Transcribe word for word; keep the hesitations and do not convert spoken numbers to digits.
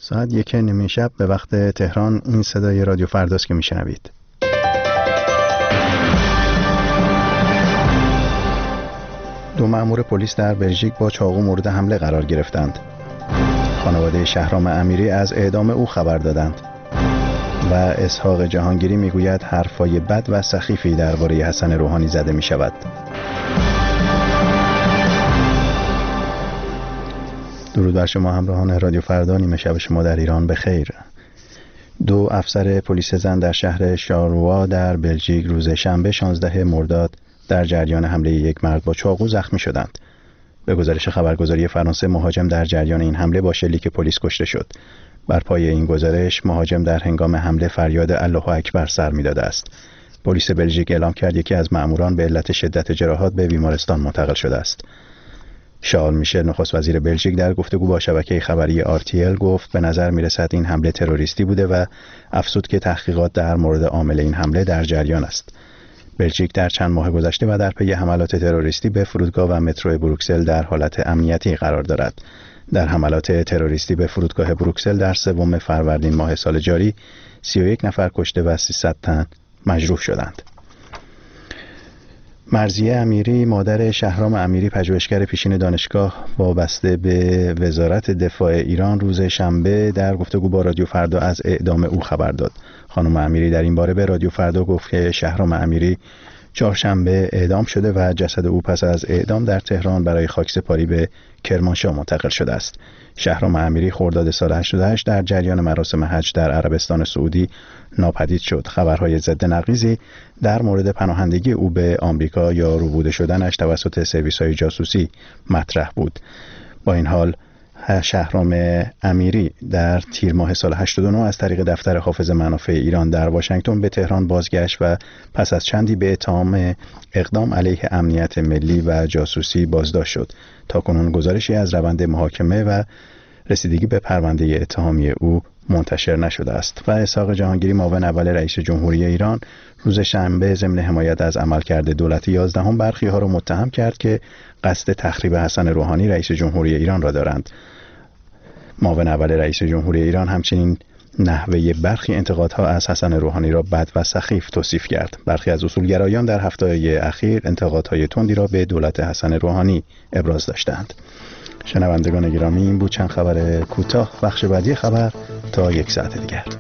ساعت یک نیمه شب به وقت تهران این صدای رادیو فرداست که میشنوید. دو مأمور پلیس در بلژیک با چاقو مورد حمله قرار گرفتند. خانواده شهرام امیری از اعدام او خبر دادند و اسحاق جهانگیری میگوید حرفای بد و سخیفی درباره حسن روحانی زده می شود. درود بر شما همراهان رادیو فردا، نیمه شب شما در ایران بخیر. دو افسر پلیس زن در شهر شاروا در بلژیک روز شنبه شانزده مرداد در جریان حمله یک مرد با چاقو زخمی شدند. به گزارش خبرگزاری فرانسه، مهاجم در جریان این حمله با شلیک پلیس کشته شد. بر پای این گزارش، مهاجم در هنگام حمله فریاد الله اکبر سر می‌داده است. پلیس بلژیک اعلام کرد یکی از مأموران به علت شدت جراحات به بیمارستان منتقل شده است. شارل میشل، نخست وزیر بلژیک، در گفتگو با شبکه خبری آر تی ال گفت به نظر میرسد این حمله تروریستی بوده و افزود که تحقیقات در مورد عامل این حمله در جریان است. بلژیک در چند ماه گذشته و در پی حملات تروریستی به فرودگاه و مترو بروکسل در حالت امنیتی قرار دارد. در حملات تروریستی به فرودگاه بروکسل در سوم فروردین ماه سال جاری سی و یک نفر کشته و سیصد تن مجروح شدند. مرضیه امیری، مادر شهرام امیری، پژوهشگر پیشین دانشگاه وابسته به وزارت دفاع ایران، روز شنبه در گفتگو با رادیو فردا از اعدام او خبر داد. خانم امیری در این باره به رادیو فردا گفت که شهرام امیری چهارشنبه اعدام شده و جسد او پس از اعدام در تهران برای خاکسپاری به کرمانشاه منتقل شده است. شهرام امیری خرداد سال هشتاد و هشت در جریان مراسم حج در عربستان سعودی ناپدید شد. خبرهای ضد نقیضی در مورد پناهندگی او به آمریکا یا ربوده شدنش توسط سرویس‌های جاسوسی مطرح بود. با این حال شهرام امیری در تیر ماه سال هشتاد و نه از طریق دفتر حافظ منافع ایران در واشنگتن به تهران بازگشت و پس از چندی به اتهام اقدام علیه امنیت ملی و جاسوسی بازداشت شد. تاکنون گزارشی از روند محاکمه و رسیدگی به پرونده اتهامی او منتشر نشده است. و اسحاق جهانگیری، معاون اول رئیس جمهوری ایران، روز شنبه ضمن حمایت از عملکرد دولت یازدهم برخی ها را متهم کرد که قصد تخریب حسن روحانی رئیس جمهوری ایران را دارند. معاون اول رئیس جمهوری ایران همچنین نحوه برخی انتقادها از حسن روحانی را بد و سخیف توصیف کرد. برخی از اصولگرایان در هفته‌های اخیر انتقادهای تندی را به دولت حسن روحانی ابراز داشتند. شنوندگان گرامی، این بود چند خبر کوتاه. بخش بعدی خبر تا یک ساعت دیگر.